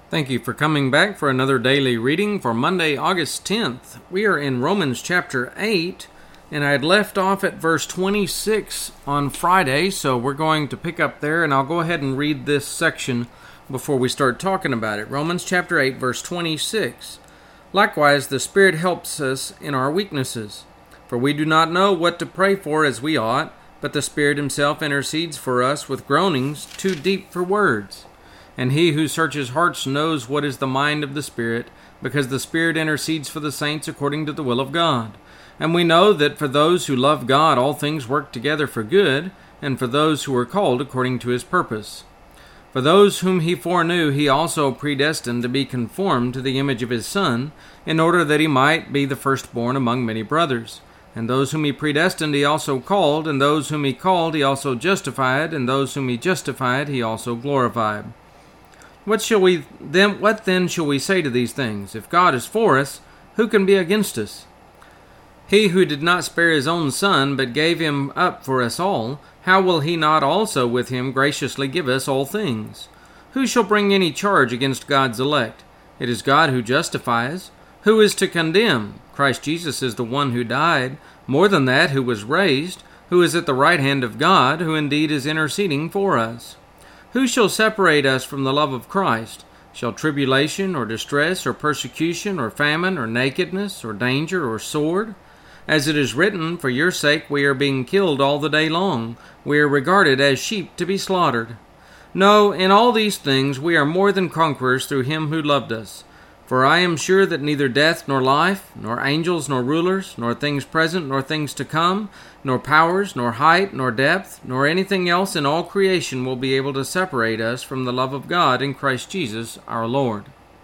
Thank you for coming back for another daily reading for Monday, August 10th. We are in Romans chapter 8, and I had left off at verse 26 on Friday, so we're going to pick up there, and I'll go ahead and read this section before we start talking about it. Romans chapter 8, verse 26. Likewise, the Spirit helps us in our weaknesses, for we do not know what to pray for as we ought, but the Spirit Himself intercedes for us with groanings too deep for words. And He who searches hearts knows what is the mind of the Spirit, because the Spirit intercedes for the saints according to the will of God. And we know that for those who love God all things work together for good, and for those who are called according to His purpose. For those whom He foreknew He also predestined to be conformed to the image of His Son, in order that He might be the firstborn among many brothers. And those whom He predestined He also called, and those whom He called He also justified, and those whom He justified He also glorified. What then shall we say to these things? If God is for us, who can be against us? He who did not spare His own Son, but gave Him up for us all, how will He not also with Him graciously give us all things? Who shall bring any charge against God's elect? It is God who justifies. Who is to condemn? Christ Jesus is the one who died, more than that, who was raised, who is at the right hand of God, who indeed is interceding for us. Who shall separate us from the love of Christ? Shall tribulation, or distress, or persecution, or famine, or nakedness, or danger, or sword? As it is written, for your sake we are being killed all the day long. We are regarded as sheep to be slaughtered. No, in all these things we are more than conquerors through Him who loved us. For I am sure that neither death nor life, nor angels nor rulers, nor things present nor things to come, nor powers, nor height, nor depth, nor anything else in all creation will be able to separate us from the love of God in Christ Jesus our Lord.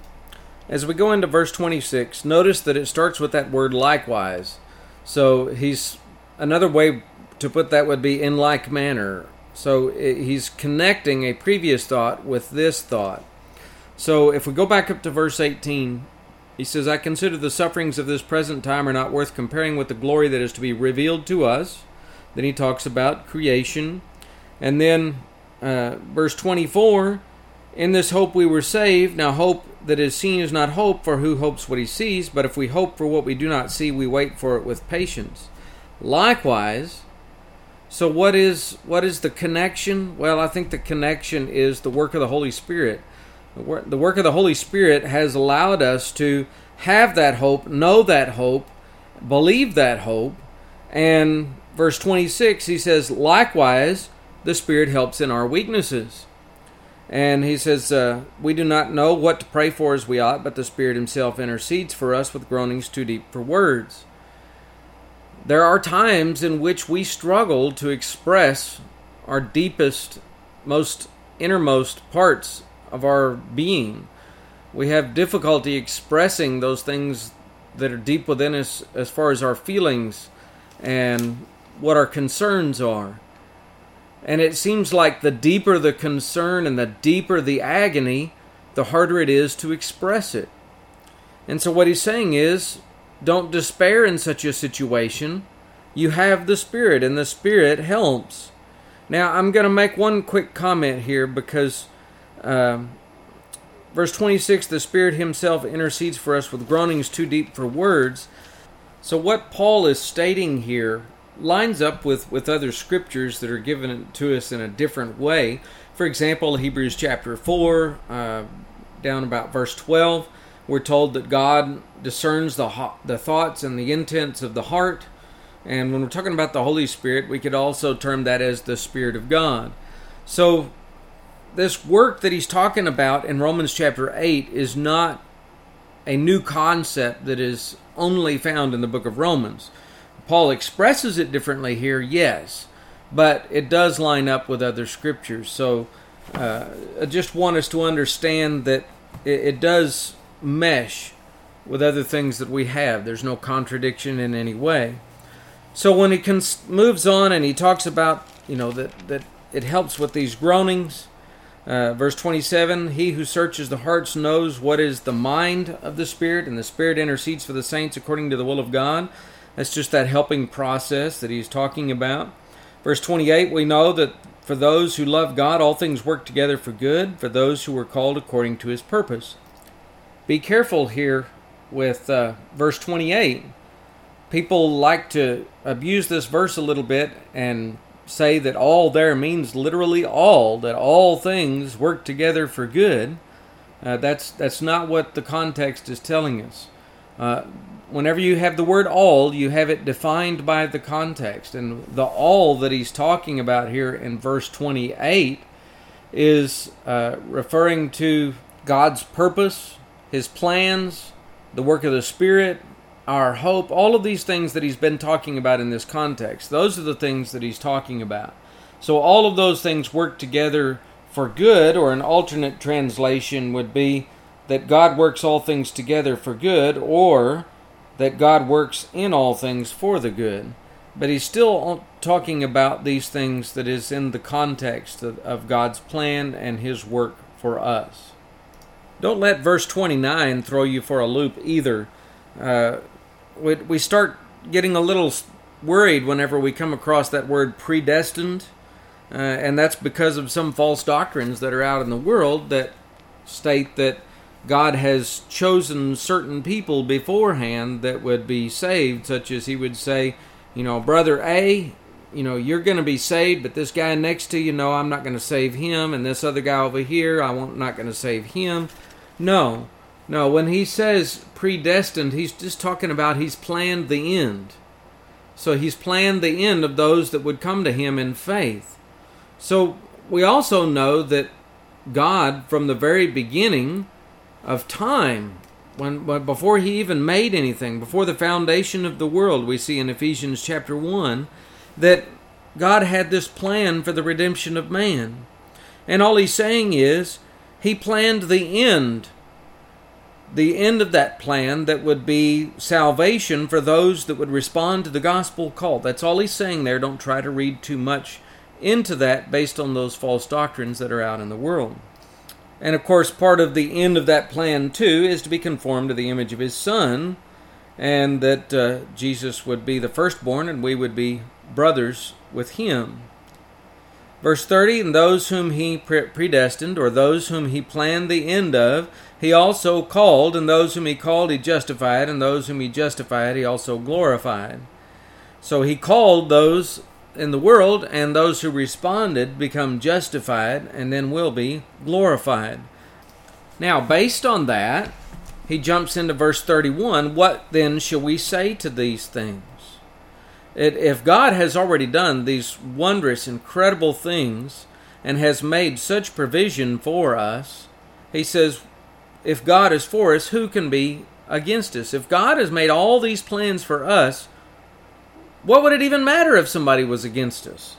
As we go into verse 26, notice that it starts with that word likewise. So another way to put that would be in like manner. So he's connecting a previous thought with this thought. So if we go back up to verse 18, he says, I consider the sufferings of this present time are not worth comparing with the glory that is to be revealed to us. Then he talks about creation. And then verse 24, in this hope we were saved. Now hope that is seen is not hope, for who hopes what he sees? But if we hope for what we do not see, we wait for it with patience. Likewise, so what is the connection? Well, I think the connection is the work of the Holy Spirit. The work of the Holy Spirit has allowed us to have that hope, know that hope, believe that hope. And verse 26, he says, likewise, the Spirit helps in our weaknesses. And he says, we do not know what to pray for as we ought, but the Spirit Himself intercedes for us with groanings too deep for words. There are times in which we struggle to express our deepest, most innermost parts of our being. We have difficulty expressing those things that are deep within us as far as our feelings and what our concerns are. And it seems like the deeper the concern and the deeper the agony, the harder it is to express it. And so what he's saying is, don't despair in such a situation. You have the Spirit, and the Spirit helps. Now, I'm going to make one quick comment here because verse 26, the Spirit Himself intercedes for us with groanings too deep for words. So what Paul is stating here lines up with other scriptures that are given to us in a different way. For example, Hebrews chapter 4, down about verse 12, we're told that God discerns the thoughts and the intents of the heart. And when we're talking about the Holy Spirit, we could also term that as the Spirit of God. So this work that he's talking about in Romans chapter 8 is not a new concept that is only found in the book of Romans. Paul expresses it differently here, yes, but it does line up with other scriptures. So I just want us to understand that it does mesh with other things that we have. There's no contradiction in any way. So when he moves on and he talks about, that it helps with these groanings, verse 27, he who searches the hearts knows what is the mind of the Spirit, and the Spirit intercedes for the saints according to the will of God. That's just that helping process that he's talking about. Verse 28, we know that for those who love God, all things work together for good, for those who are called according to His purpose. Be careful here with verse 28. People like to abuse this verse a little bit and say that all there means literally all, that all things work together for good. That's not what the context is telling us. Whenever you have the word all, you have it defined by the context. And the all that he's talking about here in verse 28 is referring to God's purpose, His plans, the work of the Spirit, our hope, all of these things that he's been talking about in this context. Those are the things that he's talking about. So all of those things work together for good, or an alternate translation would be that God works all things together for good, or that God works in all things for the good. But he's still talking about these things that is in the context of God's plan and His work for us. Don't let verse 29 throw you for a loop either. We start getting a little worried whenever we come across that word predestined, and that's because of some false doctrines that are out in the world that state that God has chosen certain people beforehand that would be saved, such as He would say, Brother A, you're going to be saved, but this guy next to you, no, I'm not going to save him, and this other guy over here, I'm not going to save him. No, when he says predestined, he's just talking about He's planned the end. So He's planned the end of those that would come to Him in faith. So we also know that God, from the very beginning of time, before He even made anything, before the foundation of the world, we see in Ephesians chapter 1, that God had this plan for the redemption of man. And all He's saying is, He planned the end of that plan that would be salvation for those that would respond to the gospel call. That's all He's saying there. Don't try to read too much into that based on those false doctrines that are out in the world. And of course, part of the end of that plan too is to be conformed to the image of His Son, and that Jesus would be the firstborn and we would be brothers with Him. Verse 30, and those whom He predestined, or those whom He planned the end of, He also called, and those whom He called He justified, and those whom He justified He also glorified. So He called those in the world, and those who responded become justified, and then will be glorified. Now, based on that, he jumps into verse 31, what then shall we say to these things? If God has already done these wondrous, incredible things, and has made such provision for us, he says, if God is for us, who can be against us? If God has made all these plans for us, what would it even matter if somebody was against us?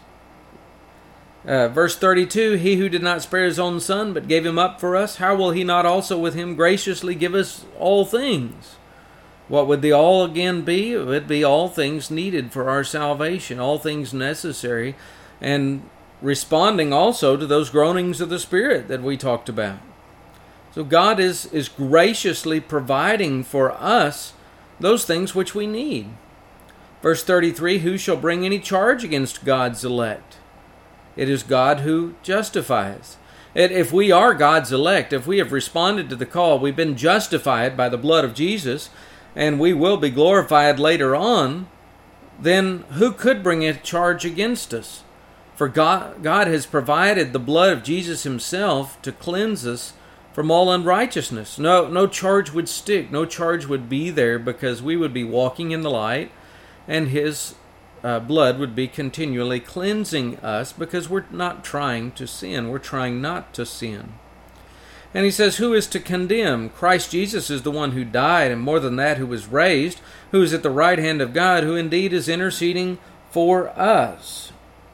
Verse 32, He who did not spare His own Son, but gave Him up for us, how will He not also with Him graciously give us all things? What would the all again be? It would be all things needed for our salvation, all things necessary, and responding also to those groanings of the Spirit that we talked about. So God is graciously providing for us those things which we need. Verse 33, who shall bring any charge against God's elect? It is God who justifies. If we are God's elect, if we have responded to the call, we've been justified by the blood of Jesus, and we will be glorified later on, then who could bring a charge against us? For God has provided the blood of Jesus Himself to cleanse us from all unrighteousness. No charge would stick. No charge would be there, because we would be walking in the light, and His blood would be continually cleansing us, because we're not trying to sin. We're trying not to sin. And he says, who is to condemn? Christ Jesus is the one who died, and more than that, who was raised, who is at the right hand of God, who indeed is interceding for us.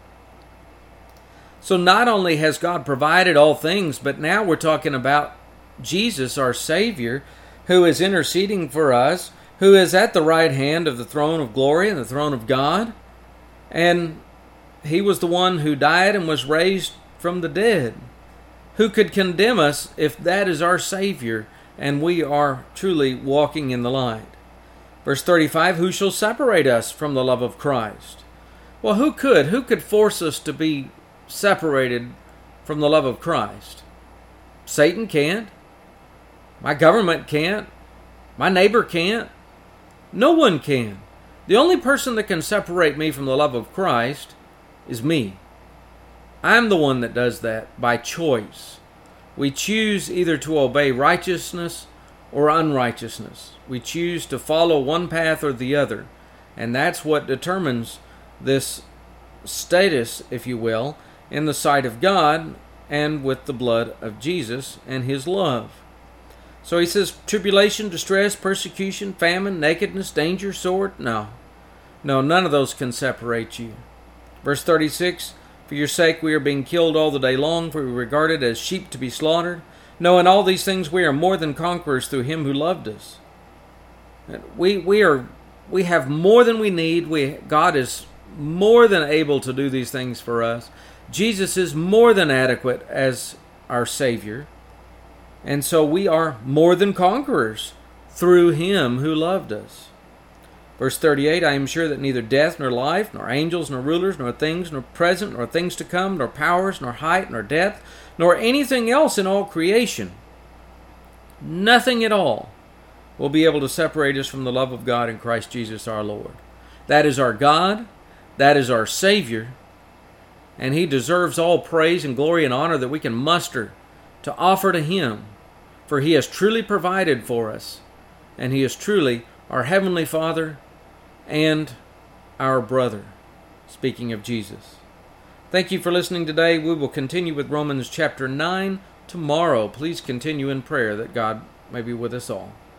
So not only has God provided all things, but now we're talking about Jesus, our Savior, who is interceding for us, who is at the right hand of the throne of glory and the throne of God. And He was the one who died and was raised from the dead. Who could condemn us if that is our Savior and we are truly walking in the light? Verse 35, who shall separate us from the love of Christ? Well, who could? Who could force us to be separated from the love of Christ? Satan can't. My government can't. My neighbor can't. No one can. The only person that can separate me from the love of Christ is me. I'm the one that does that by choice. We choose either to obey righteousness or unrighteousness. We choose to follow one path or the other. And that's what determines this status, if you will, in the sight of God and with the blood of Jesus and His love. So he says, tribulation, distress, persecution, famine, nakedness, danger, sword. No, none of those can separate you. Verse 36, for your sake we are being killed all the day long, for we are regarded as sheep to be slaughtered. No, in all these things we are more than conquerors through Him who loved us. We have more than we need. God is more than able to do these things for us. Jesus is more than adequate as our Savior. And so we are more than conquerors through Him who loved us. Verse 38, I am sure that neither death, nor life, nor angels, nor rulers, nor things, nor present, nor things to come, nor powers, nor height, nor depth, nor anything else in all creation, nothing at all, will be able to separate us from the love of God in Christ Jesus our Lord. That is our God. That is our Savior. And He deserves all praise and glory and honor that we can muster to offer to Him. For He has truly provided for us. And He is truly our Heavenly Father and our brother. Speaking of Jesus. Thank you for listening today. We will continue with Romans chapter 9 tomorrow. Please continue in prayer that God may be with us all.